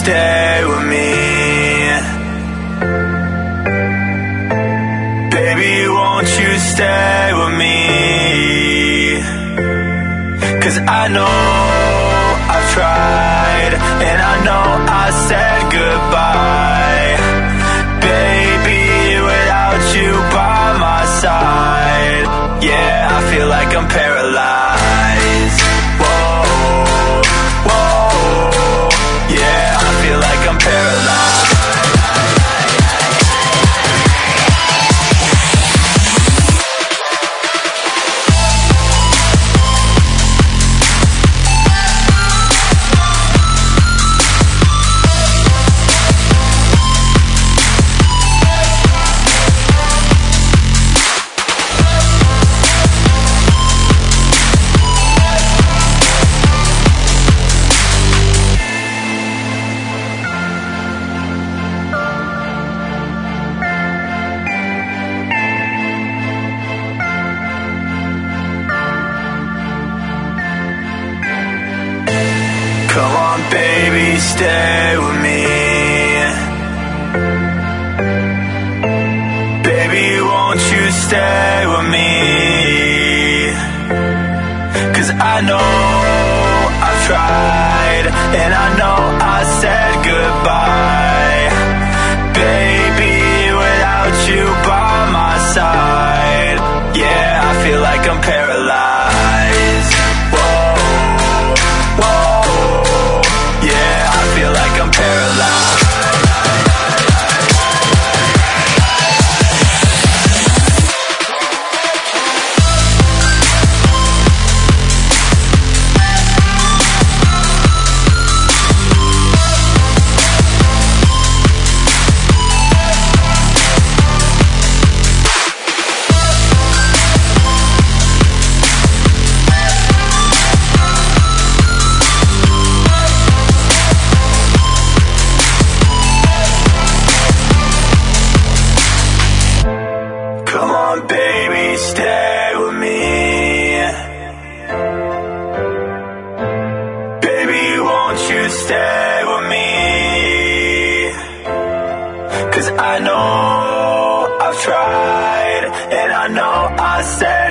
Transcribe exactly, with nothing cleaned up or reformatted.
stay with me? Baby, won't you stay with me? 'Cause I know I've tried, and I know I said goodbye. Baby, without you by my side, yeah, I feel like I'm paralyzed. Whoa, whoa, yeah, I feel like I'm paralyzed. Come on, baby, stay with me. Baby, won't you stay with me? 'Cause I know I've tried, and I know I said goodbye. Baby, without you by my side, yeah, I feel like I'm paralyzed. Whoa, whoa, yeah, I feel like I'm paralyzed. Come on, baby, stay with me. Baby, won't you stay with me? 'Cause I know I've tried, and I know I said